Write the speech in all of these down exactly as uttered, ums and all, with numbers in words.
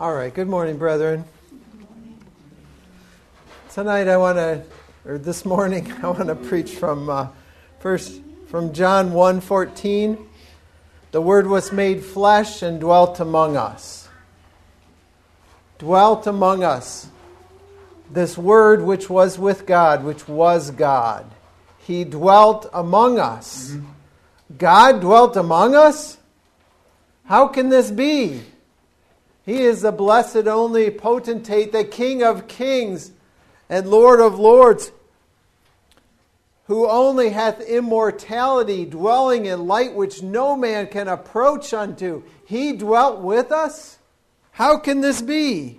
All right, good morning, brethren. Tonight I want to, or this morning, I want to preach from uh, first from John one fourteen. The Word was made flesh and dwelt among us. Dwelt among us. This Word which was with God, which was God. He dwelt among us. Mm-hmm. God dwelt among us? How can this be? He is the blessed only potentate, the King of kings and Lord of lords, who only hath immortality, dwelling in light which no man can approach unto. He dwelt with us? How can this be?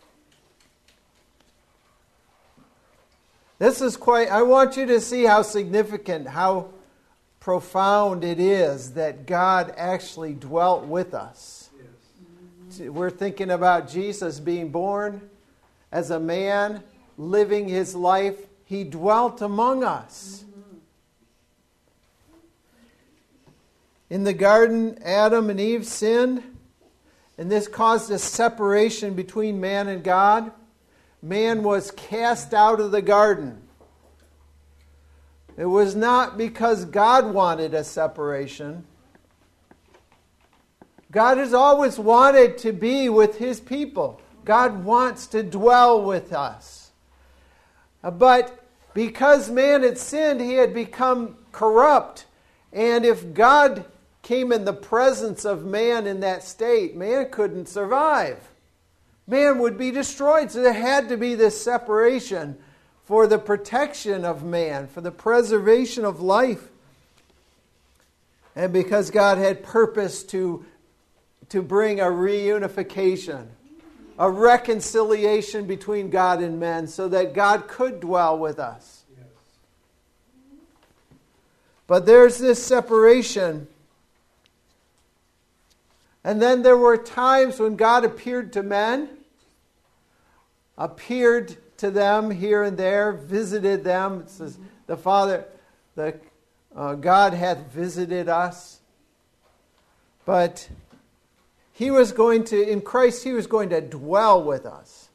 This is quite, I want you to see how significant, how profound it is that God actually dwelt with us. Yes. We're thinking about Jesus being born as a man, living his life. He dwelt among us. Mm-hmm. In the garden, Adam and Eve sinned, and this caused a separation between man and God. Man was cast out of the garden. It was not because God wanted a separation. God has always wanted to be with His people. God wants to dwell with us. But because man had sinned, he had become corrupt. And if God came in the presence of man in that state, man couldn't survive. Man would be destroyed. So there had to be this separation for the protection of man, for the preservation of life. And because God had purpose to, to bring a reunification, a reconciliation between God and men, so that God could dwell with us. Yes. But there's this separation. And then there were times when God appeared to men, appeared to them here and there, visited them. It says, the Father, the uh, God hath visited us. But He was going to, in Christ, He was going to dwell with us.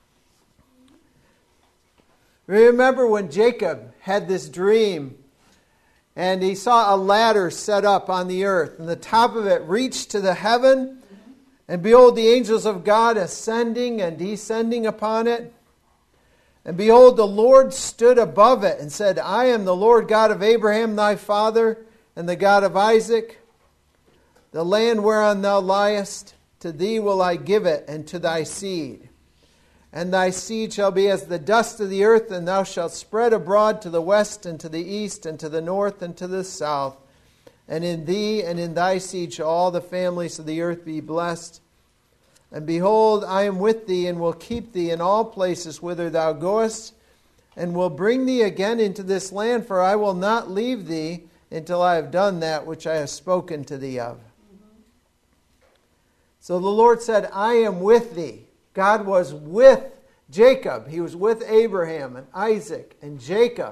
Remember when Jacob had this dream, and he saw a ladder set up on the earth, and the top of it reached to the heaven, and behold, the angels of God ascending and descending upon it. And behold, the Lord stood above it and said, I am the Lord God of Abraham thy father, and the God of Isaac. The land whereon thou liest, to thee will I give it, and to thy seed. And thy seed shall be as the dust of the earth, and thou shalt spread abroad to the west, and to the east, and to the north, and to the south. And in thee and in thy seed shall all the families of the earth be blessed. And behold, I am with thee, and will keep thee in all places whither thou goest, and will bring thee again into this land, for I will not leave thee until I have done that which I have spoken to thee of. So the Lord said, I am with thee. God was with Jacob. He was with Abraham and Isaac and Jacob.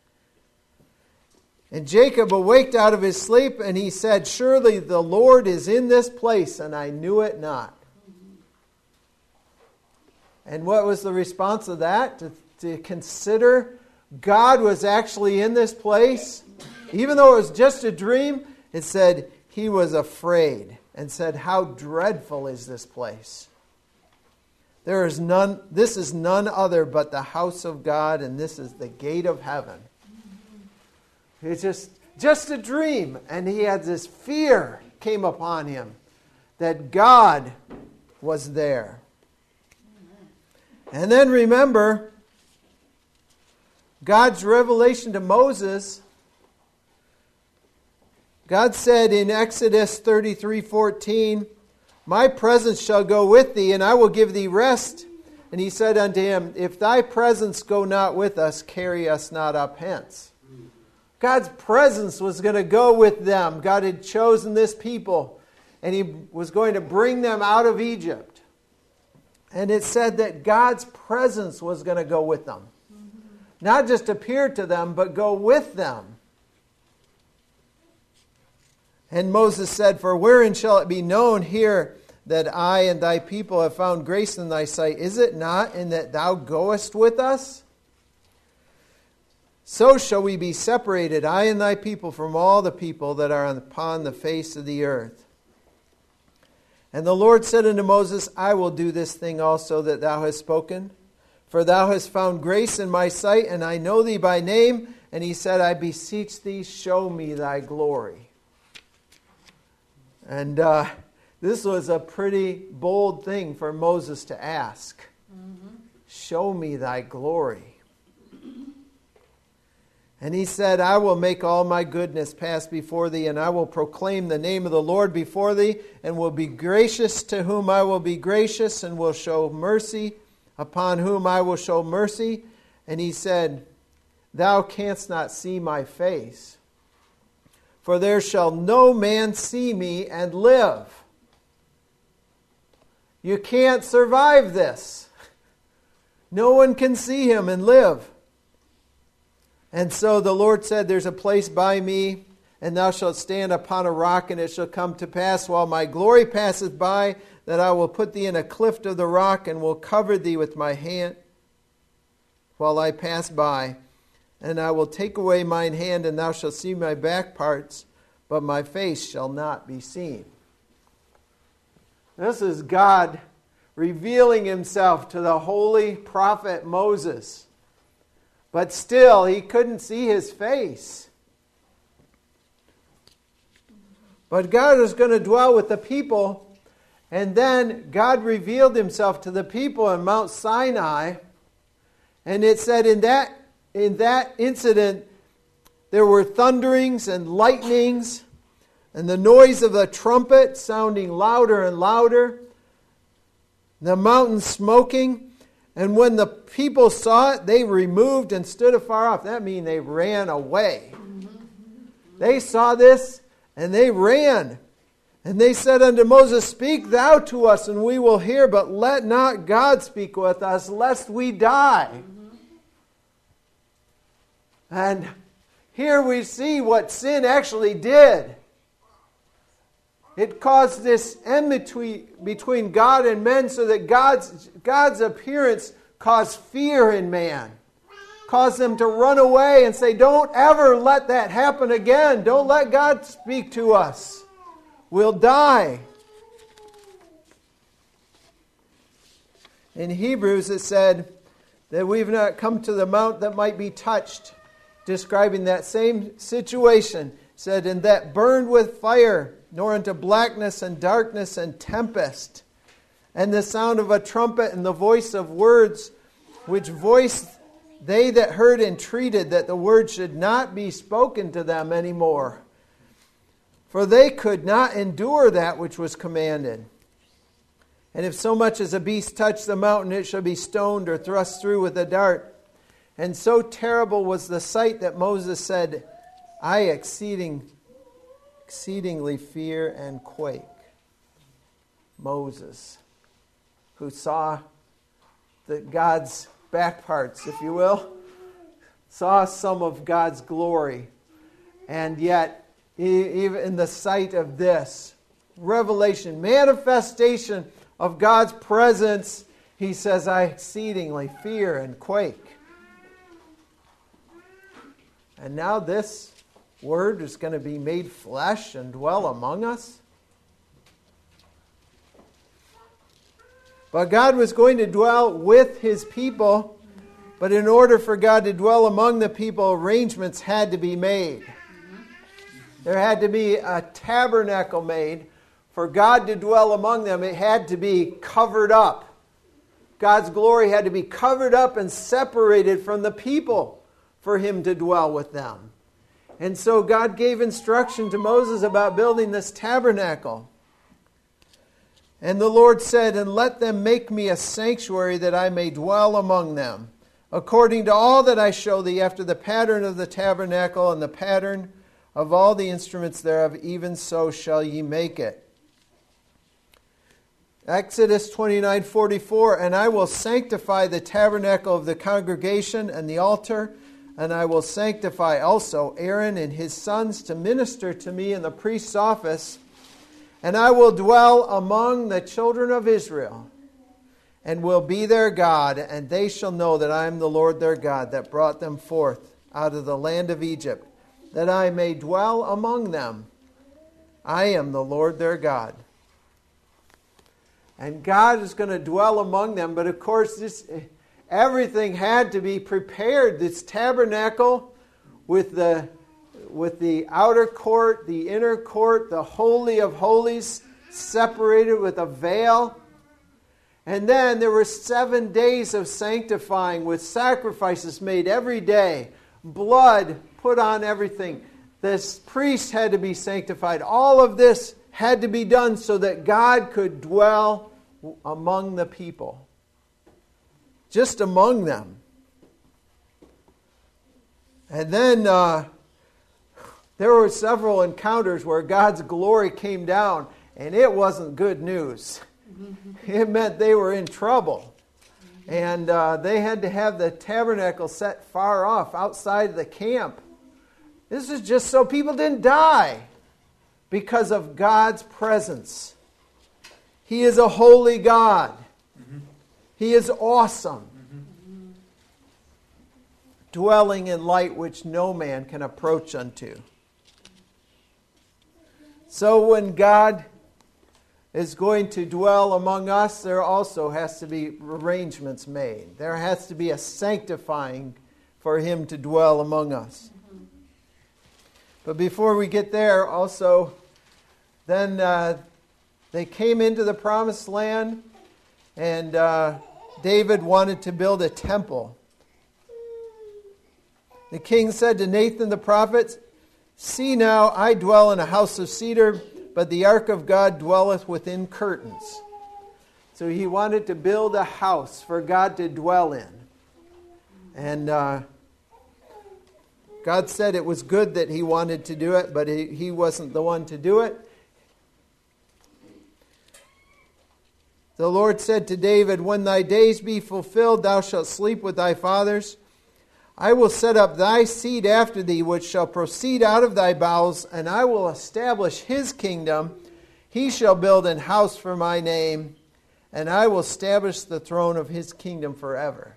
And Jacob awaked out of his sleep, and he said, surely the Lord is in this place, and I knew it not. And what was the response of that? To, to consider God was actually in this place. Even though it was just a dream, it said he was afraid and said, how dreadful is this place? There is none, this is none other but the house of God, and this is the gate of heaven. It's just, just a dream. And he had this fear came upon him that God was there. And then remember, God's revelation to Moses. God said in Exodus thirty-three fourteen, my presence shall go with thee, and I will give thee rest. And he said unto him, if thy presence go not with us, carry us not up hence. God's presence was going to go with them. God had chosen this people, and He was going to bring them out of Egypt. And it said that God's presence was going to go with them. Mm-hmm. Not just appear to them, but go with them. And Moses said, for wherein shall it be known here that I and thy people have found grace in thy sight? Is it not in that thou goest with us? So shall we be separated, I and thy people, from all the people that are upon the face of the earth. And the Lord said unto Moses, I will do this thing also that thou hast spoken. For thou hast found grace in my sight, and I know thee by name. And he said, I beseech thee, show me thy glory. And uh, this was a pretty bold thing for Moses to ask. Mm-hmm. Show me thy glory. And he said, I will make all my goodness pass before thee, and I will proclaim the name of the Lord before thee, and will be gracious to whom I will be gracious, and will show mercy upon whom I will show mercy. And he said, thou canst not see my face, for there shall no man see me and live. You can't survive this. No one can see him and live. And so the Lord said, there's a place by me, and thou shalt stand upon a rock, and it shall come to pass while my glory passeth by, that I will put thee in a cleft of the rock, and will cover thee with my hand while I pass by. And I will take away mine hand, and thou shalt see my back parts, but my face shall not be seen. This is God revealing himself to the holy prophet Moses. But still, he couldn't see his face. But God was going to dwell with the people. And then God revealed himself to the people in Mount Sinai. And it said in that, in that incident, there were thunderings and lightnings, and the noise of the trumpet sounding louder and louder, the mountain smoking. And when the people saw it, they removed and stood afar off. That means they ran away. They saw this, and they ran. And they said unto Moses, speak thou to us, and we will hear, but let not God speak with us, lest we die. And here we see what sin actually did. It caused this enmity between God and men, so that God's, God's appearance caused fear in man. Caused them to run away and say, don't ever let that happen again. Don't let God speak to us. We'll die. In Hebrews it said that we've not come to the mount that might be touched, describing that same situation. It said, and that burned with fire, nor into blackness and darkness and tempest, and the sound of a trumpet and the voice of words, which voice they that heard entreated that the word should not be spoken to them any more. For they could not endure that which was commanded. And if so much as a beast touch the mountain, it shall be stoned or thrust through with a dart. And so terrible was the sight that Moses said, I exceeding exceedingly fear and quake. Moses, who saw the God's back parts, if you will, saw some of God's glory, and yet, even in the sight of this revelation, manifestation of God's presence, he says, I exceedingly fear and quake. And now this Word is going to be made flesh and dwell among us. But God was going to dwell with his people. But in order for God to dwell among the people, arrangements had to be made. There had to be a tabernacle made. For God to dwell among them, it had to be covered up. God's glory had to be covered up and separated from the people for him to dwell with them. And so God gave instruction to Moses about building this tabernacle. And the Lord said, and let them make me a sanctuary that I may dwell among them, according to all that I show thee, after the pattern of the tabernacle and the pattern of all the instruments thereof, even so shall ye make it. Exodus twenty-nine forty-four, and I will sanctify the tabernacle of the congregation and the altar, and I will sanctify also Aaron and his sons to minister to me in the priest's office. And I will dwell among the children of Israel, and will be their God, and they shall know that I am the Lord their God, that brought them forth out of the land of Egypt, that I may dwell among them. I am the Lord their God. And God is going to dwell among them, but of course this everything had to be prepared. This tabernacle with the with the outer court, the inner court, the Holy of Holies, separated with a veil. And then there were seven days of sanctifying with sacrifices made every day, blood put on everything. This priest had to be sanctified. All of this had to be done so that God could dwell among the people. Just among them. And then uh, there were several encounters where God's glory came down, and it wasn't good news. It meant they were in trouble. And uh, they had to have the tabernacle set far off outside the camp. This is just so people didn't die because of God's presence. He is a holy God. Mm-hmm. He is awesome. Mm-hmm. Dwelling in light which no man can approach unto. So when God is going to dwell among us, there also has to be arrangements made. There has to be a sanctifying for Him to dwell among us. Mm-hmm. But before we get there, also, then uh, they came into the promised land, and uh, David wanted to build a temple. The king said to Nathan the prophet, "See now, I dwell in a house of cedar, but the ark of God dwelleth within curtains." So he wanted to build a house for God to dwell in. And uh, God said it was good that he wanted to do it, but he, he wasn't the one to do it. The Lord said to David, "When thy days be fulfilled, thou shalt sleep with thy fathers. I will set up thy seed after thee, which shall proceed out of thy bowels, and I will establish his kingdom. He shall build an house for my name, and I will establish the throne of his kingdom forever."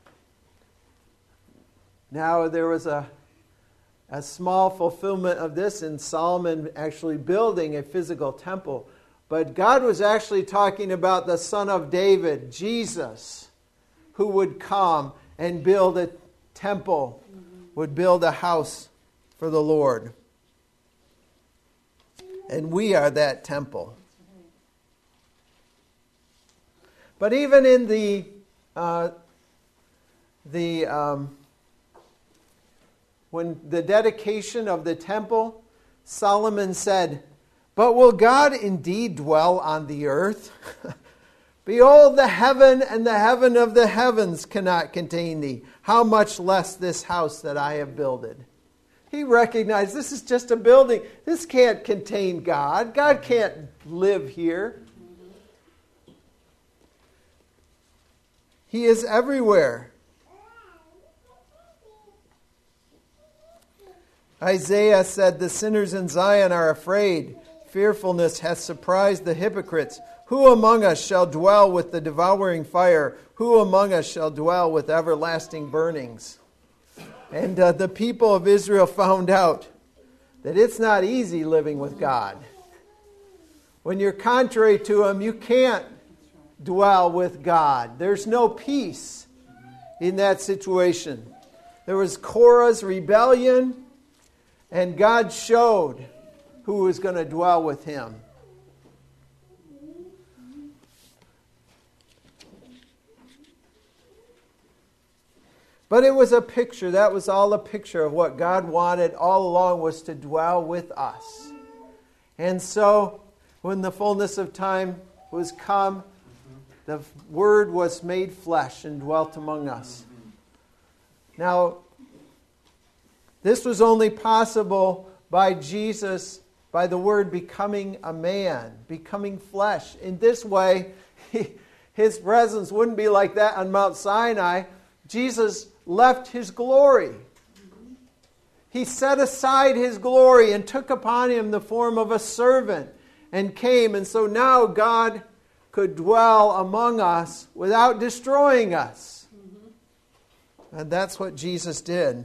Now there was a, a small fulfillment of this in Solomon actually building a physical temple. But God was actually talking about the Son of David, Jesus, who would come and build a temple, would build a house for the Lord. And we are that temple. But even in the uh, the um, when the dedication of the temple, Solomon said, "But will God indeed dwell on the earth? Behold, the heaven and the heaven of the heavens cannot contain thee. How much less this house that I have builded?" He recognized this is just a building. This can't contain God. God can't live here. He is everywhere. Isaiah said, "The sinners in Zion are afraid. Fearfulness hath surprised the hypocrites. Who among us shall dwell with the devouring fire? Who among us shall dwell with everlasting burnings?" And uh, the people of Israel found out that it's not easy living with God. When you're contrary to Him, you can't dwell with God. There's no peace in that situation. There was Korah's rebellion, and God showed who was going to dwell with him. But it was a picture. That was all a picture of what God wanted all along, was to dwell with us. And so, when the fullness of time was come, the Word was made flesh and dwelt among us. Now, this was only possible by Jesus, by the Word becoming a man, becoming flesh. In this way, he, His presence wouldn't be like that on Mount Sinai. Jesus left His glory. He set aside His glory and took upon Him the form of a servant. and came. And so now God could dwell among us without destroying us. Mm-hmm. And that's what Jesus did.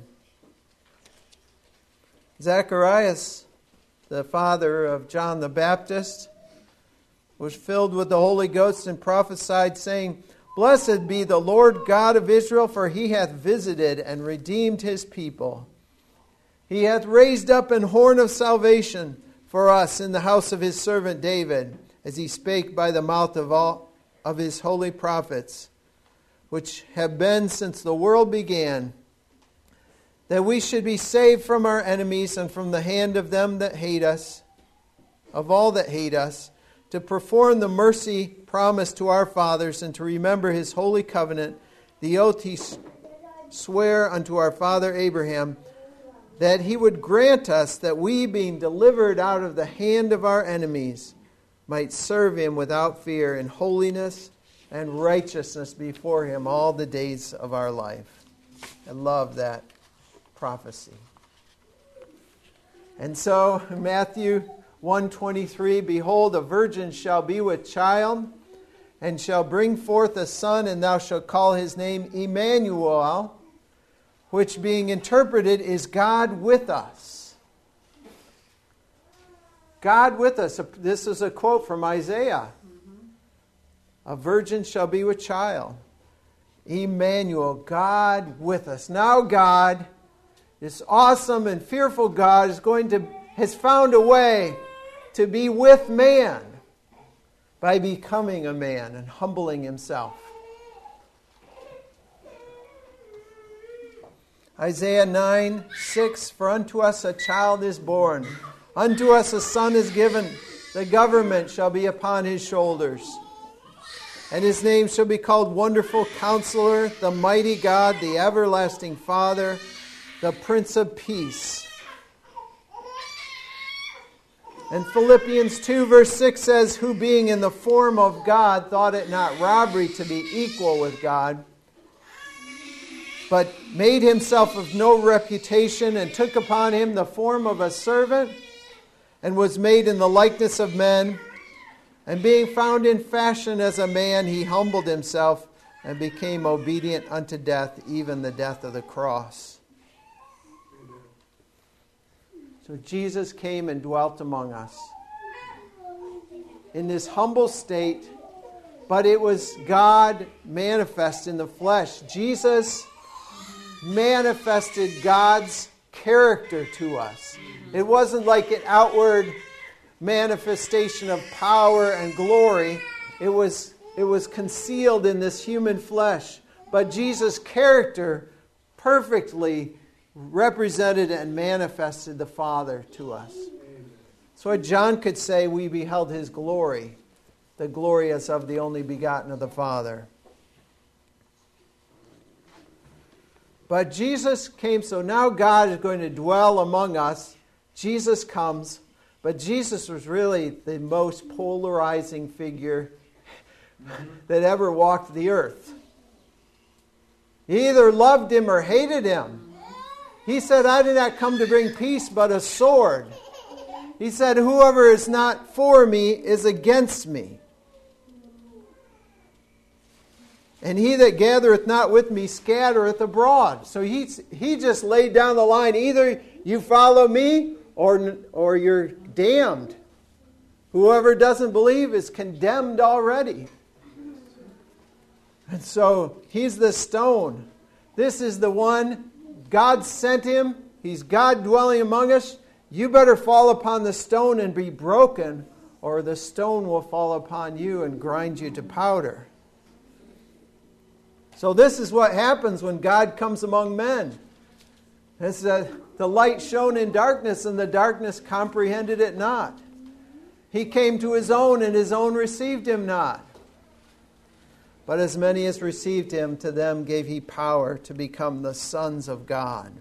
Zacharias, the father of John the Baptist, was filled with the Holy Ghost and prophesied, saying, Blessed be the Lord God of Israel, for he hath visited and redeemed his people. He hath raised up an horn of salvation for us in the house of his servant David, as he spake by the mouth of all of his holy prophets, which have been since the world began, that we should be saved from our enemies and from the hand of them that hate us, of all that hate us, to perform the mercy promised to our fathers, and to remember his holy covenant, the oath he sware unto our father Abraham, that he would grant us that we, being delivered out of the hand of our enemies, might serve him without fear in holiness and righteousness before him all the days of our life. I love that prophecy. And so, Matthew one twenty-three, Behold, a virgin shall be with child, and shall bring forth a son, and thou shalt call his name Emmanuel, which being interpreted is God with us. God with us. This is a quote from Isaiah. Mm-hmm. A virgin shall be with child. Emmanuel, God with us. Now God, this awesome and fearful God, is going to has found a way to be with man by becoming a man and humbling himself. Isaiah nine six, For unto us a child is born, unto us a son is given, the government shall be upon his shoulders. And his name shall be called Wonderful Counselor, the Mighty God, the Everlasting Father, the Prince of Peace. And Philippians two verse six says, Who being in the form of God thought it not robbery to be equal with God, but made himself of no reputation, and took upon him the form of a servant, and was made in the likeness of men. And being found in fashion as a man, he humbled himself and became obedient unto death, even the death of the cross. So Jesus came and dwelt among us in this humble state, but it was God manifest in the flesh. Jesus manifested God's character to us. It wasn't like an outward manifestation of power and glory. It was, it was concealed in this human flesh. But Jesus' character perfectly represented and manifested the Father to us. So what John could say, we beheld his glory, the glory as of the only begotten of the Father. But Jesus came, so now God is going to dwell among us. Jesus comes, but Jesus was really the most polarizing figure that ever walked the earth. You either loved him or hated him. He said, I did not come to bring peace, but a sword. He said, whoever is not for me is against me. And he that gathereth not with me scattereth abroad. So he, he just laid down the line. Either you follow me or, or you're damned. Whoever doesn't believe is condemned already. And so he's the stone. This is the one. God sent him. He's God dwelling among us. You better fall upon the stone and be broken, or the stone will fall upon you and grind you to powder. So this is what happens when God comes among men. It's uh, the light shone in darkness, and the darkness comprehended it not. He came to his own, and his own received him not. But as many as received him, to them gave he power to become the sons of God.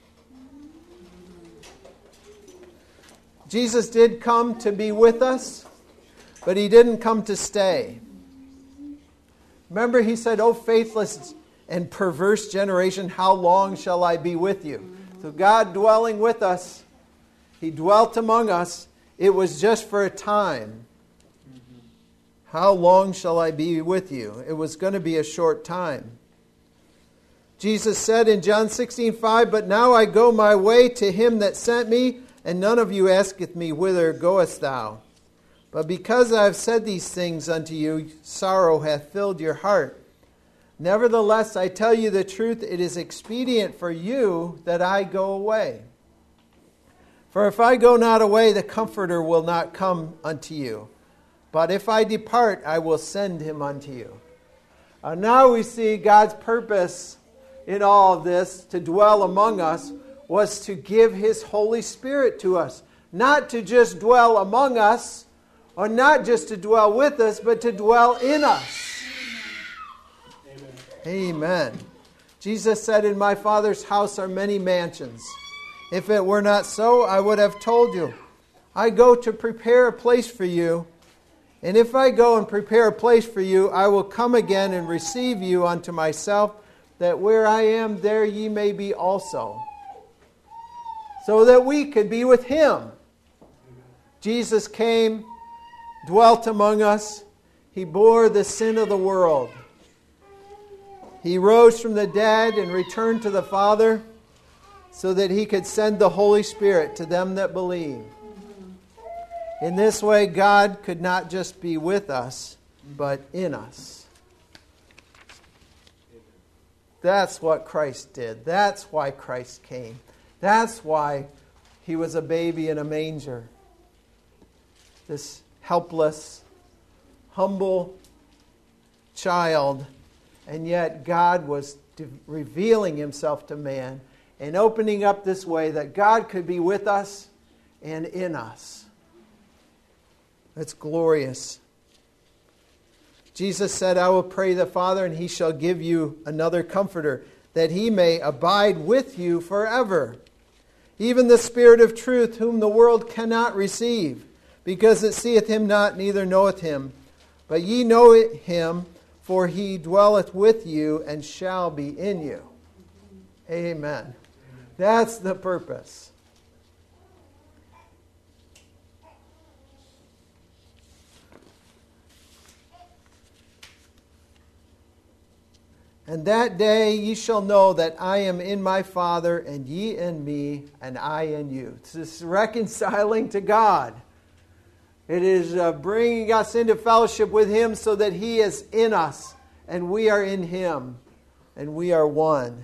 Jesus did come to be with us, but he didn't come to stay. Remember, he said, O faithless and perverse generation, how long shall I be with you? So God dwelling with us, he dwelt among us. it was just for a time. How long shall I be with you? It was going to be a short time. Jesus said in John sixteen five, but now I go my way to him that sent me, and none of you asketh me, whither goest thou? But because I have said these things unto you, sorrow hath filled your heart. Nevertheless, I tell you the truth, it is expedient for you that I go away. For if I go not away, the Comforter will not come unto you. But if I depart, I will send him unto you. Uh, now we see God's purpose in all of this, to dwell among us, was to give his Holy Spirit to us. Not to just dwell among us, or not just to dwell with us, but to dwell in us. Amen. Amen. Jesus said, in my Father's house are many mansions. If it were not so, I would have told you. I go to prepare a place for you. And if I go and prepare a place for you, I will come again and receive you unto myself, that where I am, there ye may be also. So that we could be with him. Jesus came, dwelt among us. He bore the sin of the world. He rose from the dead and returned to the Father so that he could send the Holy Spirit to them that believe. In this way, God could not just be with us, but in us. That's what Christ did. That's why Christ came. That's why he was a baby in a manger. This helpless, humble child. And yet God was revealing himself to man and opening up this way that God could be with us and in us. That's glorious. Jesus said, I will pray the Father, and he shall give you another comforter, that he may abide with you forever. Even the Spirit of truth, whom the world cannot receive, because it seeth him not, neither knoweth him. But ye know him, for he dwelleth with you, and shall be in you. Amen. That's the purpose. And that day ye shall know that I am in my Father, and ye in me, and I in you. It's this reconciling to God. It is uh, bringing us into fellowship with him so that he is in us, and we are in him, and we are one.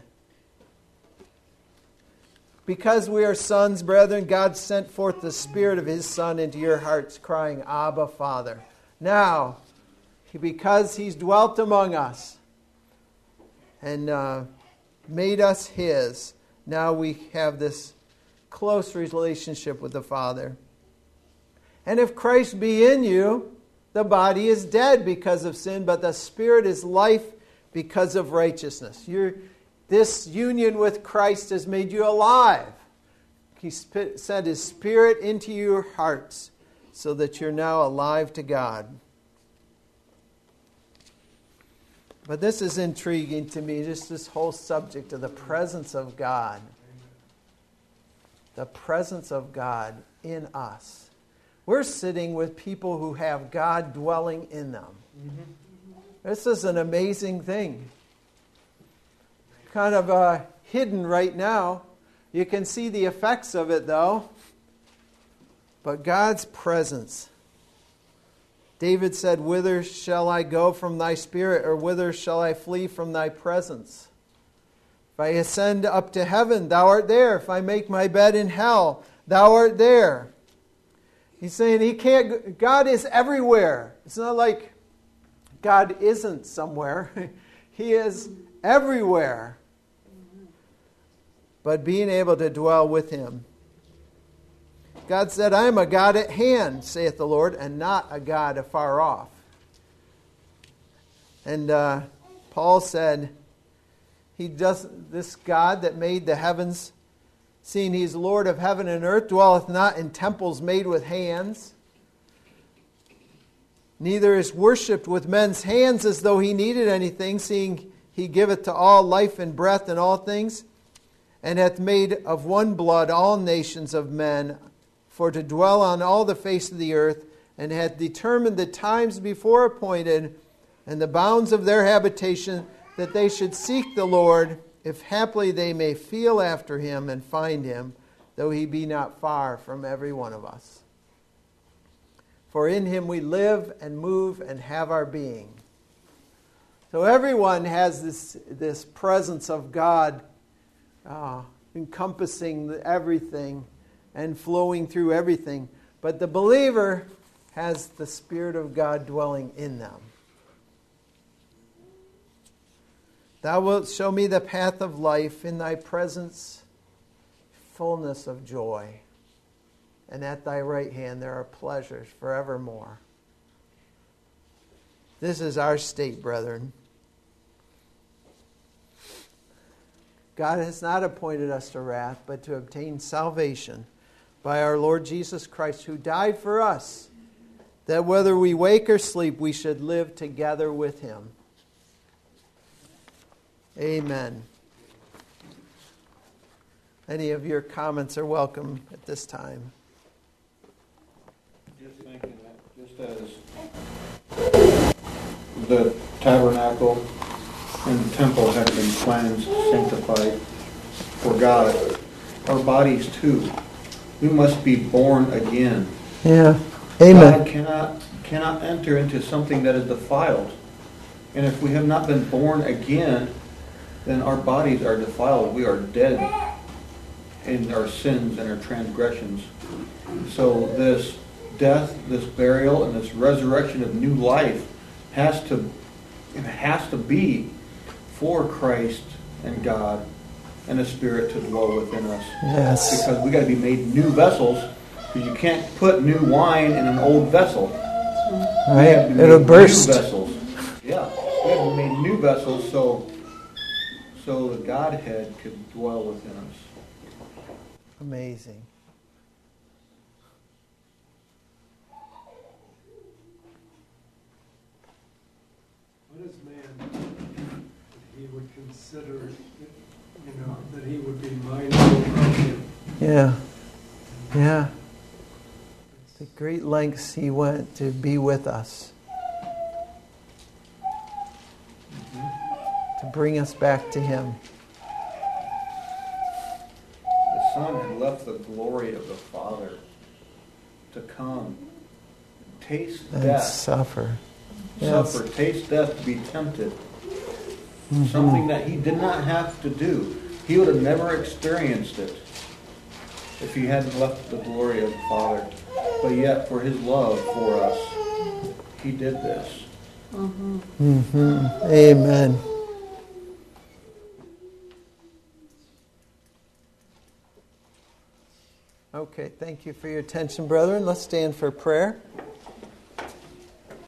Because we are sons, brethren, God sent forth the Spirit of his Son into your hearts, crying, Abba, Father. Now, because he's dwelt among us, and uh, made us his, now we have this close relationship with the Father. And if Christ be in you, the body is dead because of sin, but the Spirit is life because of righteousness. You're, this union with Christ has made you alive. He sent his Spirit into your hearts so that you're now alive to God. But this is intriguing to me, just this whole subject of the presence of God. The presence of God in us. We're sitting with people who have God dwelling in them. Mm-hmm. This is an amazing thing. Kind of uh, hidden right now. You can see the effects of it, though. But God's presence. David said, whither shall I go from thy spirit, or whither shall I flee from thy presence? If I ascend up to heaven, thou art there. If I make my bed in hell, thou art there. He's saying he can't, God is everywhere. It's not like God isn't somewhere. He is everywhere. But being able to dwell with him. God said, I am a God at hand, saith the Lord, and not a God afar off. And uh, Paul said, He does this God that made the heavens, seeing he is Lord of heaven and earth, dwelleth not in temples made with hands, neither is worshipped with men's hands as though he needed anything, seeing he giveth to all life and breath and all things, and hath made of one blood all nations of men for to dwell on all the face of the earth, and hath determined the times before appointed, and the bounds of their habitation, that they should seek the Lord, if haply they may feel after him and find him, though he be not far from every one of us. For in him we live and move and have our being. So everyone has this, this presence of God uh, encompassing everything and flowing through everything. But the believer has the Spirit of God dwelling in them. Thou wilt show me the path of life. In thy presence, fullness of joy. And at thy right hand there are pleasures forevermore. This is our state, brethren. God has not appointed us to wrath, but to obtain salvation by our Lord Jesus Christ, who died for us, that whether we wake or sleep, we should live together with him. Amen. Any of your comments are welcome at this time. Just thinking that, just as the tabernacle and the temple had been cleansed, sanctified for God, our bodies too. We must be born again. Yeah. Amen. God cannot cannot enter into something that is defiled. And if we have not been born again, then our bodies are defiled. We are dead in our sins and our transgressions. So this death, this burial, and this resurrection of new life has to it has to be for Christ and God and the Spirit to dwell within us. Yes. Because we got to be made new vessels. Because you can't put new wine in an old vessel. Right. It'll burst. New vessels. Yeah. We have to be made new vessels so so the Godhead could dwell within us. Amazing. What is man that he would consider, you know, that he would be mindful of him? Yeah. Yeah. The great lengths he went to be with us. To bring us back to him. The Son had left the glory of the Father to come, taste And death, suffer. Yes. suffer, taste death, to be tempted. Mm-hmm. Something that he did not have to do. He would have never experienced it if he hadn't left the glory of the Father. But yet, for his love for us, he did this. Mm-hmm. Mm-hmm. Amen. Okay, thank you for your attention, brethren. Let's stand for prayer.